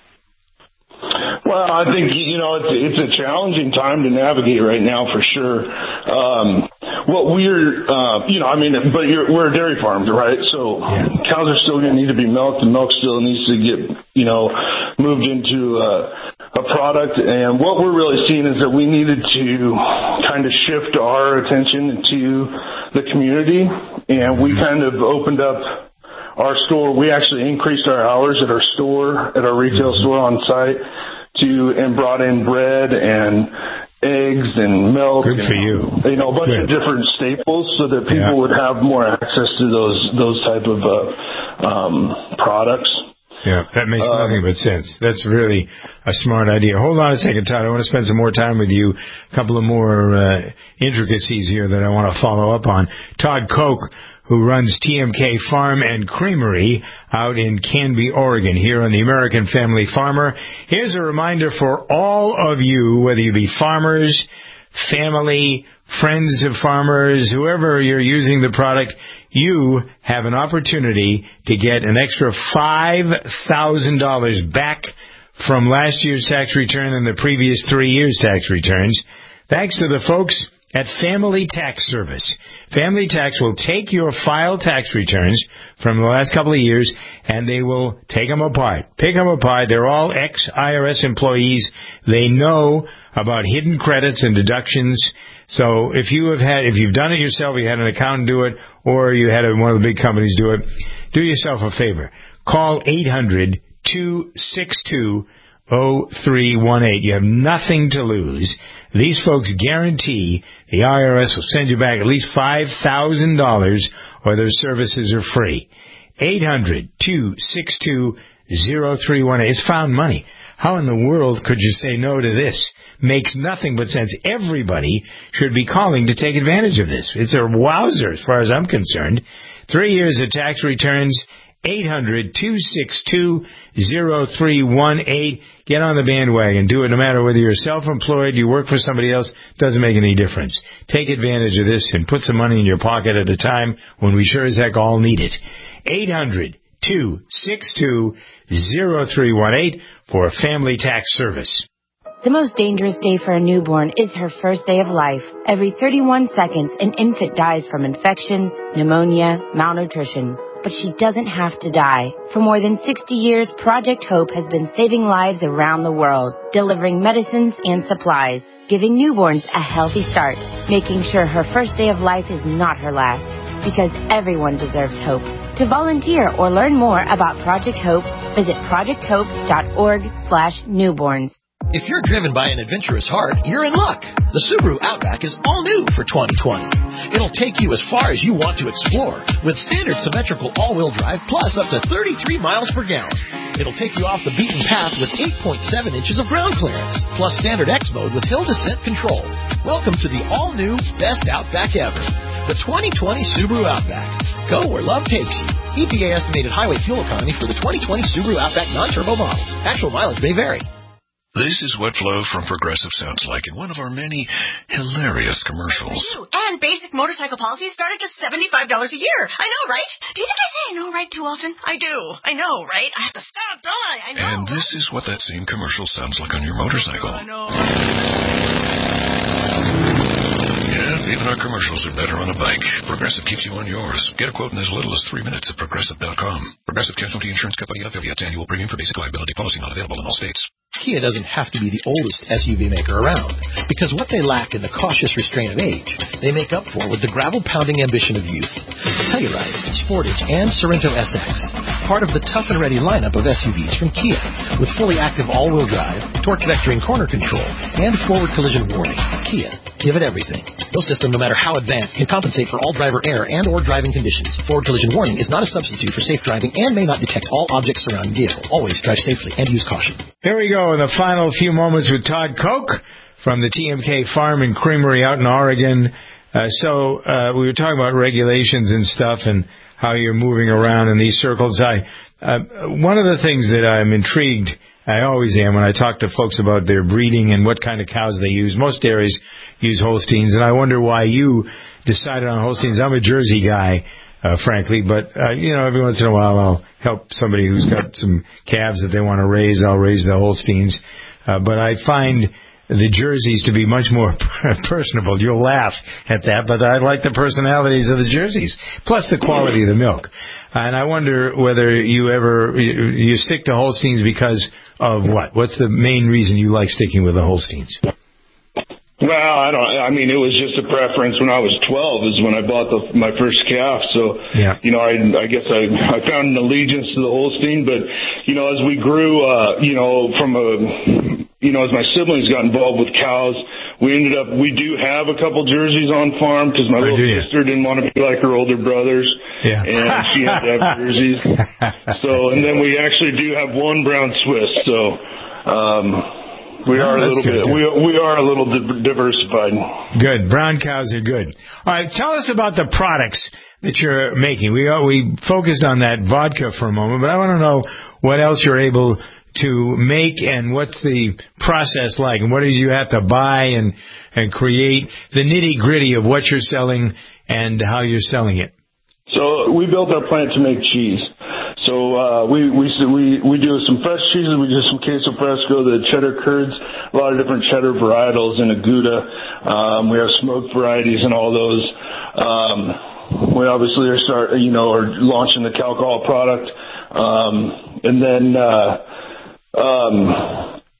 Well, I think, you know, it's, it's a challenging time to navigate right now for sure. Um, what we're, uh, you know, I mean, but you're, we're a dairy farm, right? So yeah. cows are still going to need to be milked, and milk still needs to get, you know, moved into uh, a product. And what we're really seeing is that we needed to kind of shift our attention to the community, and we kind of opened up our store. We actually increased our hours at our store, at our retail store on site, to and brought in bread and eggs and milk. Good for and, you. You know, a bunch Good. of different staples so that people yeah. would have more access to those those type of uh, um, products. Yeah, that makes uh, nothing but sense. That's really a smart idea. Hold on a second, Todd. I want to spend some more time with you. A couple of more uh, intricacies here that I want to follow up on. Todd Koch, who runs T M K Farm and Creamery out in Canby, Oregon, here on the American Family Farmer. Here's a reminder for all of you, whether you be farmers, family, friends of farmers, whoever you're using the product, you have an opportunity to get an extra five thousand dollars back from last year's tax return and the previous three years' tax returns, thanks to the folks at Family Tax Service. Family Tax will take your filed tax returns from the last couple of years, and they will take them apart, pick them apart. They're all ex-I R S employees. They know about hidden credits and deductions. So if you have had, if you've done it yourself, you had an accountant do it, or you had one of the big companies do it, do yourself a favor. Call eight hundred, two six two, zero three one eight. You have nothing to lose. These folks guarantee the I R S will send you back at least five thousand dollars or their services are free. eight hundred, two six two, zero three one eight. It's found money. How in the world could you say no to this? Makes nothing but sense. Everybody should be calling to take advantage of this. It's a wowzer as far as I'm concerned. Three years of tax returns, eight hundred, two six two, zero three one eight. Get on the bandwagon. Do it no matter whether you're self-employed, you work for somebody else, doesn't make any difference. Take advantage of this and put some money in your pocket at a time when we sure as heck all need it. eight hundred, two six two, zero three one eight for a family tax service. The most dangerous day for a newborn is her first day of life. Every thirty-one seconds, an infant dies from infections, pneumonia, malnutrition. But she doesn't have to die. For more than sixty years, Project Hope has been saving lives around the world, delivering medicines and supplies, giving newborns a healthy start, making sure her first day of life is not her last. Because everyone deserves hope. To volunteer or learn more about Project Hope, visit project hope dot org slash newborns. If you're driven by an adventurous heart, you're in luck. The Subaru Outback is all new for twenty twenty. It'll take you as far as you want to explore with standard symmetrical all-wheel drive plus up to thirty-three miles per gallon. It'll take you off the beaten path with eight point seven inches of ground clearance plus standard X mode with hill descent control. Welcome to the all-new best Outback ever, the twenty twenty Subaru Outback. Go where love takes you. E P A estimated highway fuel economy for the twenty twenty Subaru Outback non-turbo model. Actual mileage may vary. This is what Flo from Progressive sounds like in one of our many hilarious commercials. And basic motorcycle policies start at just seventy-five dollars a year. I know, right? Do you think I say I know, right, too often? I do. I know, right? I have to stop, don't I? I know. And this is what that same commercial sounds like on your motorcycle. I know. Yeah, even our commercials are better on a bike. Progressive keeps you on yours. Get a quote in as little as three minutes at progressive dot com. Progressive Casualty Insurance Company affiliates. Annual premium for basic liability policy not available in all states. Kia doesn't have to be the oldest S U V maker around, because what they lack in the cautious restraint of age, they make up for with the gravel-pounding ambition of youth. Telluride, Sportage, and Sorento S X, part of the tough and ready lineup of S U Vs from Kia, with fully active all-wheel drive, torque vectoring corner control, and forward collision warning. Kia, give it everything. No system, no matter how advanced, can compensate for all driver error and or driving conditions. Forward collision warning is not a substitute for safe driving and may not detect all objects surrounding vehicle. Always drive safely and use caution. Here we go in the final few moments with Todd Koch from the T M K Farm and Creamery out in Oregon. Uh, so uh, we were talking about regulations and stuff and how you're moving around in these circles. I uh, one of the things that I'm intrigued, I always am when I talk to folks about their breeding and what kind of cows they use. Most dairies use Holsteins, and I wonder why you decided on Holsteins. I'm a Jersey guy. Uh, frankly, but, uh, you know, every once in a while I'll help somebody who's got some calves that they want to raise. I'll raise the Holsteins. Uh, but I find the Jerseys to be much more personable. You'll laugh at that, but I like the personalities of the Jerseys, plus the quality of the milk. And I wonder whether you ever, you, you stick to Holsteins because of what? What's the main reason you like sticking with the Holsteins? Well, I don't. I mean, it was just a preference. When I was twelve, is when I bought the, my first calf. So, yeah. you know, I, I guess I, I found an allegiance to the Holstein. But, you know, as we grew, uh, you know, from a, you know, as my siblings got involved with cows, we ended up. We do have a couple jerseys on farm because my little sister didn't want to be like her older brothers, yeah. and she had to have jerseys. So, and then we actually do have one brown Swiss. So. um We are oh, a little bit. We we are a little di- diversified. Good. Brown cows are good. All right. Tell us about the products that you're making. We are, we focused on that vodka for a moment, but I want to know what else you're able to make and what's the process like, and what did you have to buy and and create, the nitty gritty of what you're selling and how you're selling it. So we built our plant to make cheese. So uh, we we we we do some fresh cheeses. We do some queso fresco, the cheddar curds, a lot of different cheddar varietals, and a Gouda. Um, we have smoked varieties and all those. Um, we obviously are start you know are launching the Calcol product, um, and then uh, um,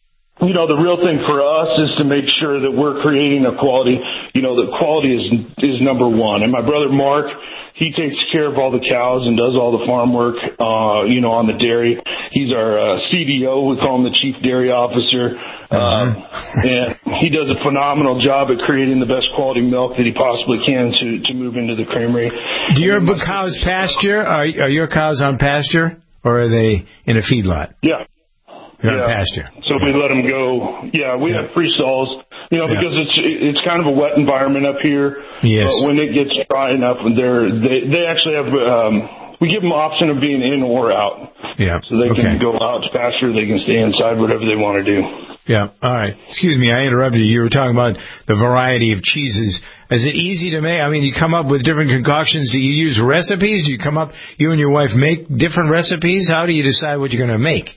you know, the real thing for us is to make sure that we're creating a quality, you know, that quality is is number one. And my brother Mark, he takes care of all the cows and does all the farm work, uh, you know, on the dairy. He's our uh, C D O. We call him the Chief Dairy Officer. Uh, and he does a phenomenal job at creating the best quality milk that he possibly can to, to move into the creamery. Do your cows pasture? Are, are your cows on pasture, or are they in a feedlot? Yeah. They're yeah. on pasture. So we let them go. Yeah, we yeah. have free stalls, you know, because yeah. it's it's kind of a wet environment up here. Yes. But when it gets dry enough, they're, they they actually have, um, we give them the option of being in or out. Yeah. So they okay. can go out to pasture, they can stay inside, whatever they want to do. Yeah. All right. Excuse me, I interrupted you. You were talking about the variety of cheeses. Is it easy to make? I mean, you come up with different concoctions. Do you use recipes? Do you come up, you and your wife make different recipes? How do you decide what you're going to make?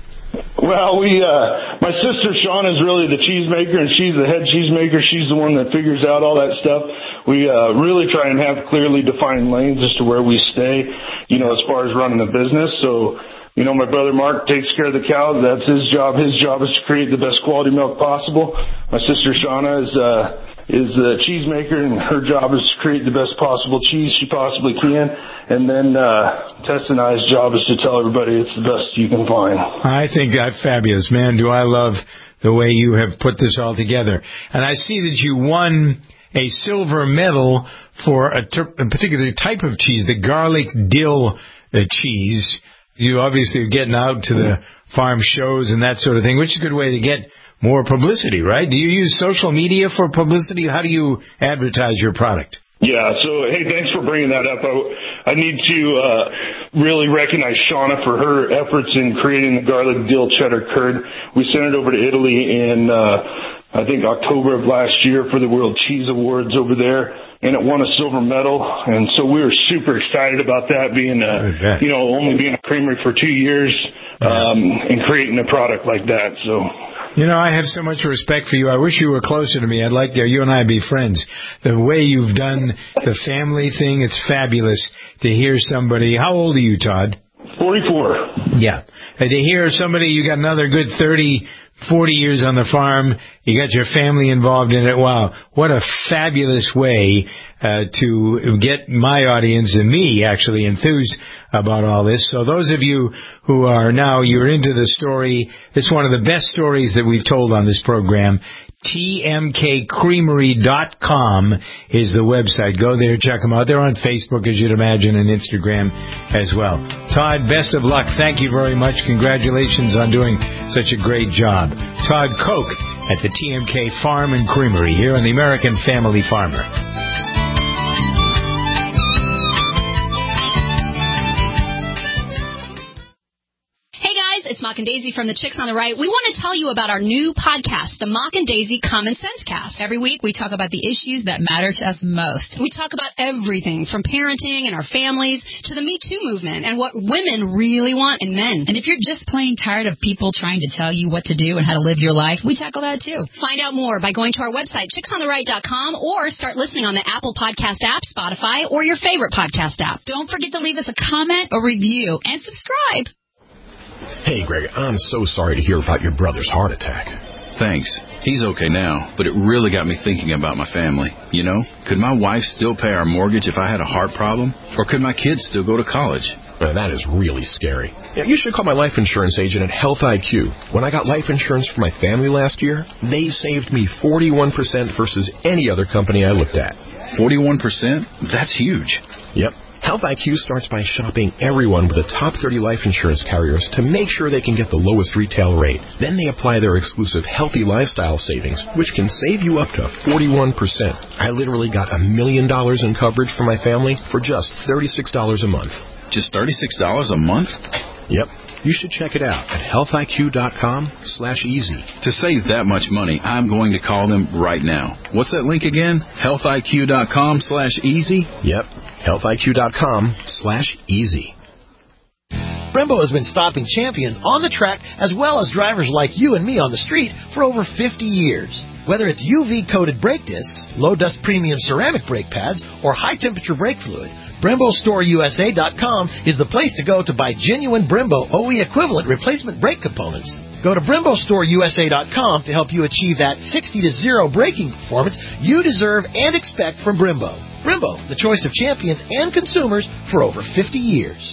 Well, we, uh, my sister Shauna is really the cheesemaker, and she's the head cheesemaker. She's the one that figures out all that stuff. We, uh, really try and have clearly defined lanes as to where we stay, you know, as far as running the business. So, you know, my brother Mark takes care of the cows. That's his job. His job is to create the best quality milk possible. My sister Shauna is, uh, is the cheesemaker, and her job is to create the best possible cheese she possibly can. And then uh, Tess and I's job is to tell everybody it's the best you can find. I think that's fabulous. Man, do I love the way you have put this all together. And I see that you won a silver medal for a, ter- a particular type of cheese, the garlic dill uh, cheese. You obviously are getting out to the farm shows and that sort of thing, which is a good way to get more publicity, right? Do you use social media for publicity? How do you advertise your product? Yeah, so, hey, thanks for bringing that up. I, I need to uh, really recognize Shauna for her efforts in creating the garlic dill cheddar curd. We sent it over to Italy in, uh, I think, October of last year for the World Cheese Awards over there, and it won a silver medal. And so we were super excited about that, being, a, you know, only being a creamery for two years um, and creating a product like that, so... You know, I have so much respect for you. I wish you were closer to me. I'd like you and I be friends. The way you've done the family thing, it's fabulous to hear somebody. How old are you, Todd? forty-four. Yeah. And to hear somebody, you got another good thirty, forty years on the farm. You got your family involved in it. Wow. What a fabulous way uh, to get my audience and me actually enthused about all this. So those of you who are now, you're into the story, it's one of the best stories that we've told on this program. T M K creamery dot com is the website. Go there, check them out. They're on Facebook, as you'd imagine, and Instagram as well. Todd, best of luck. Thank you very much. Congratulations on doing such a great job. Todd Koch at the T M K Farm and Creamery here on the American Family Farmer. It's Mock and Daisy from the Chicks on the Right. We want to tell you about our new podcast, the Mock and Daisy Common Sense Cast. Every week we talk about the issues that matter to us most. We talk about everything from parenting and our families to the Me Too movement and what women really want in men. And if you're just plain tired of people trying to tell you what to do and how to live your life, we tackle that too. Find out more by going to our website, chicks on the right dot com, or start listening on the Apple Podcast app, Spotify, or your favorite podcast app. Don't forget to leave us a comment, a review, and subscribe. Hey, Greg, I'm so sorry to hear about your brother's heart attack. Thanks. He's okay now, but it really got me thinking about my family. You know, could my wife still pay our mortgage if I had a heart problem? Or could my kids still go to college? Man, that is really scary. Yeah, you should call my life insurance agent at Health I Q. When I got life insurance for my family last year, they saved me forty-one percent versus any other company I looked at. forty-one percent? That's huge. Yep. Health I Q starts by shopping everyone with the top thirty life insurance carriers to make sure they can get the lowest retail rate. Then they apply their exclusive Healthy Lifestyle savings, which can save you up to forty-one percent. I literally got a million dollars in coverage for my family for just thirty-six dollars a month. Just thirty-six dollars a month? Yep. You should check it out at health I Q dot com slash easy. To save that much money, I'm going to call them right now. What's that link again? health I Q dot com slash easy? Yep. health I Q dot com slash easy. Brembo has been stopping champions on the track as well as drivers like you and me on the street for over fifty years. Whether it's U V-coated brake discs, low-dust premium ceramic brake pads, or high-temperature brake fluid, Brembo Store U S A dot com is the place to go to buy genuine Brembo O E equivalent replacement brake components. Go to Brembo Store U S A dot com to help you achieve that sixty to zero braking performance you deserve and expect from Brembo. Brembo, the choice of champions and consumers for over fifty years.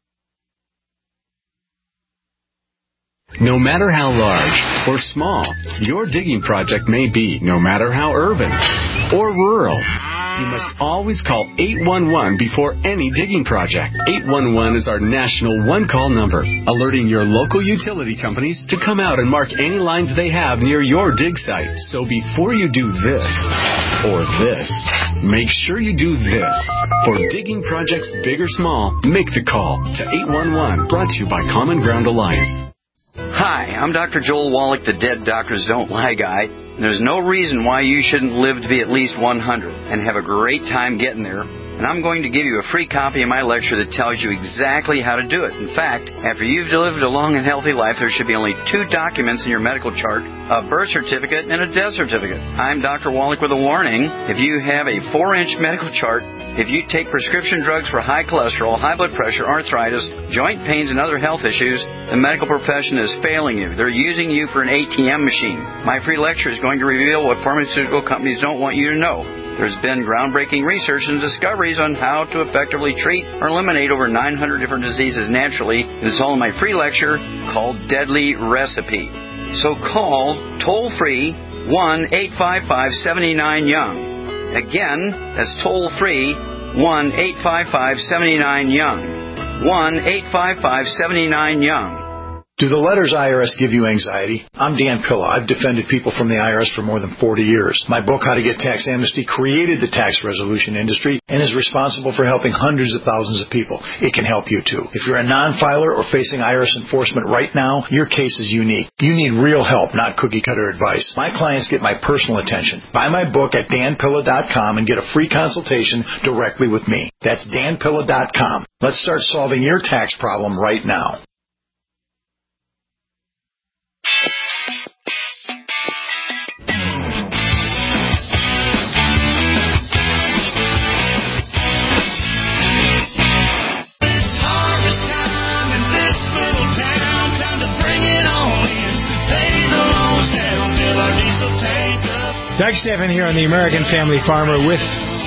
No matter how large or small your digging project may be, no matter how urban or rural, you must always call eight one one before any digging project. eight one one is our national one-call number, alerting your local utility companies to come out and mark any lines they have near your dig site. So before you do this or this, make sure you do this. For digging projects big or small, make the call to eight one one, brought to you by Common Ground Alliance. Hi, I'm Doctor Joel Wallach, the Dead Doctors Don't Lie guy. And there's no reason why you shouldn't live to be at least one hundred and have a great time getting there. And I'm going to give you a free copy of my lecture that tells you exactly how to do it. In fact, after you've lived a long and healthy life, there should be only two documents in your medical chart, a birth certificate and a death certificate. I'm Doctor Wallach with a warning. If you have a four-inch medical chart, if you take prescription drugs for high cholesterol, high blood pressure, arthritis, joint pains, and other health issues, the medical profession is failing you. They're using you for an A T M machine. My free lecture is going to reveal what pharmaceutical companies don't want you to know. There's been groundbreaking research and discoveries on how to effectively treat or eliminate over nine hundred different diseases naturally. And it's all in my free lecture called Deadly Recipe. So call toll-free one eight five five seven nine young. Again, that's toll-free one eight five five seven nine young. one eight five five seven nine young. Do the letters I R S give you anxiety? I'm Dan Pilla. I've defended people from the I R S for more than forty years. My book, How to Get Tax Amnesty, created the tax resolution industry and is responsible for helping hundreds of thousands of people. It can help you, too. If you're a non-filer or facing I R S enforcement right now, your case is unique. You need real help, not cookie-cutter advice. My clients get my personal attention. Buy my book at dan pilla dot com and get a free consultation directly with me. That's dan pilla dot com. Let's start solving your tax problem right now. Doug Stephan here on the American Family Farmer with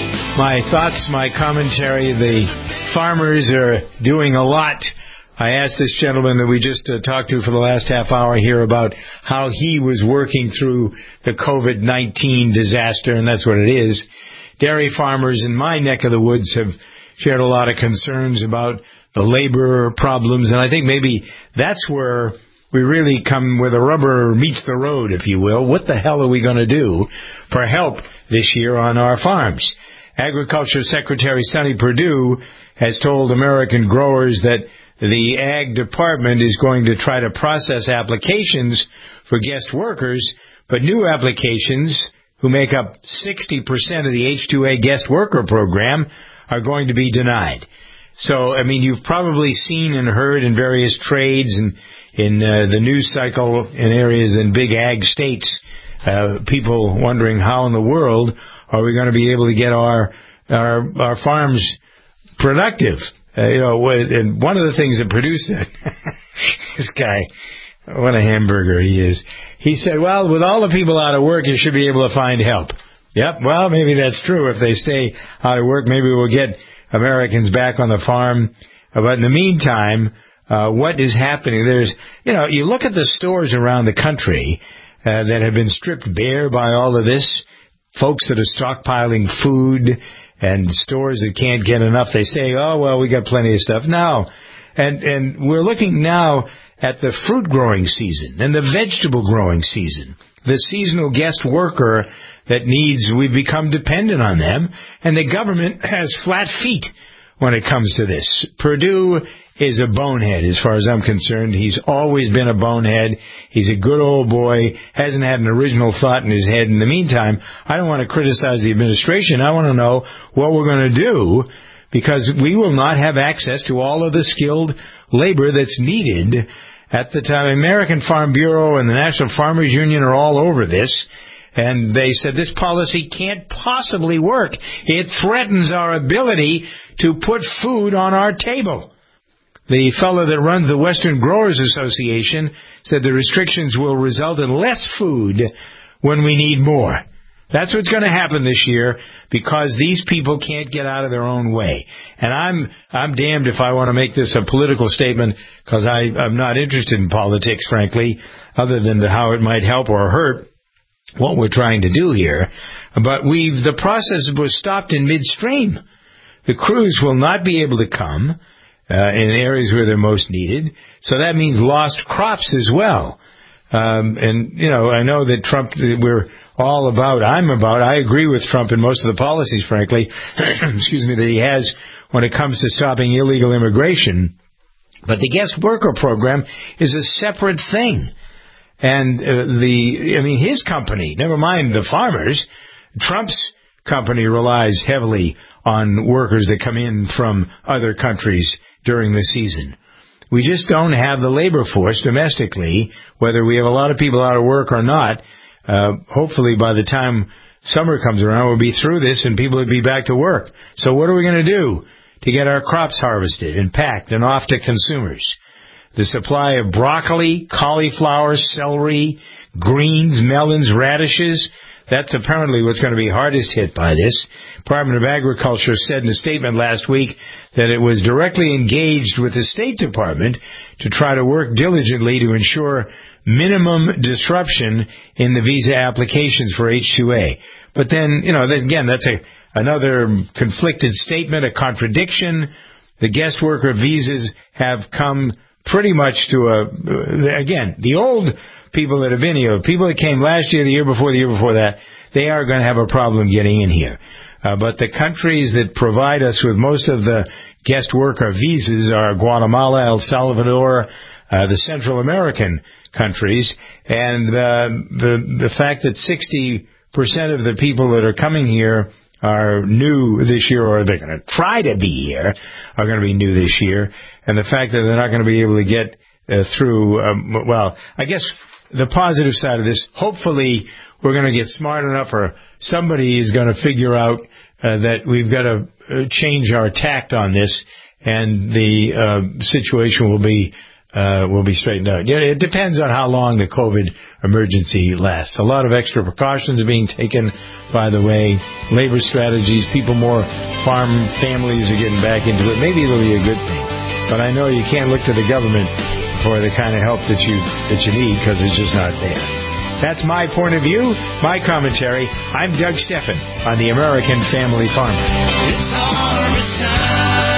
my thoughts, my commentary. The farmers are doing a lot. I asked this gentleman that we just uh, talked to for the last half hour here about how he was working through the COVID nineteen disaster, and that's what it is. Dairy farmers in my neck of the woods have shared a lot of concerns about the labor problems, and I think maybe that's where we really come where the rubber meets the road, if you will. What the hell are we going to do for help this year on our farms? Agriculture Secretary Sonny Perdue has told American growers that the Ag Department is going to try to process applications for guest workers, but new applications, who make up sixty percent of the H two A guest worker program, are going to be denied. So, I mean, you've probably seen and heard in various trades and in uh, the news cycle in areas in big ag states, uh, people wondering how in the world are we going to be able to get our our, our farms productive. Uh, you know, and one of the things that produced it, this guy, what a hamburger he is. He said, well, with all the people out of work, you should be able to find help. Yep, well, maybe that's true. If they stay out of work, maybe we'll get Americans back on the farm. Uh, but in the meantime, uh, what is happening? There's, you know, you look at the stores around the country uh, that have been stripped bare by all of this, folks that are stockpiling food and stores that can't get enough. They say, oh, well, we got plenty of stuff. No. And, and we're looking now at the fruit growing season and the vegetable growing season, the seasonal guest worker that needs, we've become dependent on them, and the government has flat feet when it comes to this. Perdue is a bonehead as far as I'm concerned. He's always been a bonehead. He's a good old boy, hasn't had an original thought in his head. In the meantime, I don't want to criticize the administration. I want to know what we're going to do, because we will not have access to all of the skilled labor that's needed at the time. American Farm Bureau and the National Farmers Union are all over this. And they said this policy can't possibly work. It threatens our ability to put food on our table. The fellow that runs the Western Growers Association said the restrictions will result in less food when we need more. That's what's going to happen this year because these people can't get out of their own way. And I'm I'm damned if I want to make this a political statement because I'm not interested in politics, frankly, other than to how it might help or hurt what we're trying to do here. But we've the process was stopped in midstream. The crews will not be able to come uh, in areas where they're most needed. So that means lost crops as well. Um, and, you know, I know that Trump, we're all about, I'm about, I agree with Trump in most of the policies, frankly, excuse me, that he has when it comes to stopping illegal immigration. But the guest worker program is a separate thing. And uh, the, I mean, his company, never mind the farmers, Trump's company relies heavily on workers that come in from other countries during the season. We just don't have the labor force domestically, whether we have a lot of people out of work or not. Uh, hopefully by the time summer comes around, we'll be through this and people will be back to work. So what are we going to do to get our crops harvested and packed and off to consumers? The supply of broccoli, cauliflower, celery, greens, melons, radishes, that's apparently what's going to be hardest hit by this. Department of Agriculture said in a statement last week that it was directly engaged with the State Department to try to work diligently to ensure minimum disruption in the visa applications for H two A. But then, you know, again, that's a another conflicted statement, a contradiction. The guest worker visas have come pretty much to a, again, the old people that have been here, people that came last year, the year before, the year before that, they are going to have a problem getting in here. Uh, but the countries that provide us with most of the guest worker visas are Guatemala, El Salvador, uh, the Central American countries, and uh, the the fact that sixty percent of the people that are coming here are new this year, or they're going to try to be here, are going to be new this year, and the fact that they're not going to be able to get uh, through, um, well, I guess the positive side of this, hopefully we're going to get smart enough, or somebody is going to figure out uh, that we've got to uh, change our tact on this, and the uh, situation will be uh, will be straightened out. Yeah, it depends on how long the COVID emergency lasts. A lot of extra precautions are being taken, by the way, labor strategies, people more farm families are getting back into it. Maybe it'll be a good thing, but I know you can't look to the government for the kind of help that you that you need because it's just not there. That's my point of view, my commentary. I'm Doug Steffen on the American Family Farmer. It's harvest time.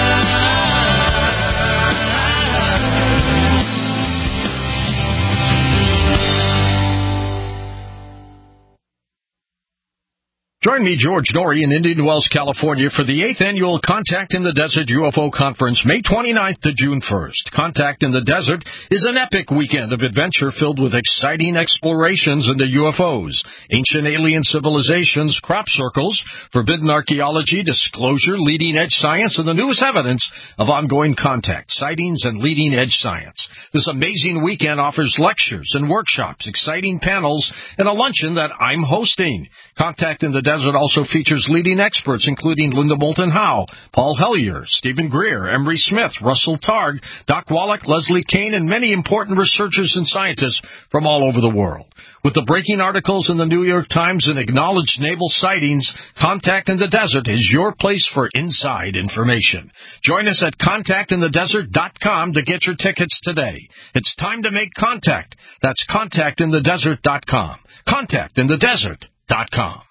Join me, George Norrie, in Indian Wells, California, for the eighth Annual Contact in the Desert U F O Conference, May twenty-ninth to June first. Contact in the Desert is an epic weekend of adventure filled with exciting explorations into U F Os, ancient alien civilizations, crop circles, forbidden archaeology, disclosure, leading-edge science, and the newest evidence of ongoing contact, sightings, and leading-edge science. This amazing weekend offers lectures and workshops, exciting panels, and a luncheon that I'm hosting. Contact in the Desert also features leading experts, including Linda Moulton Howe, Paul Hellyer, Stephen Greer, Emery Smith, Russell Targ, Doc Wallach, Leslie Kane, and many important researchers and scientists from all over the world. With the breaking articles in the New York Times and acknowledged naval sightings, Contact in the Desert is your place for inside information. Join us at contact in the desert dot com to get your tickets today. It's time to make contact. That's contact in the desert dot com. contact in the desert dot com.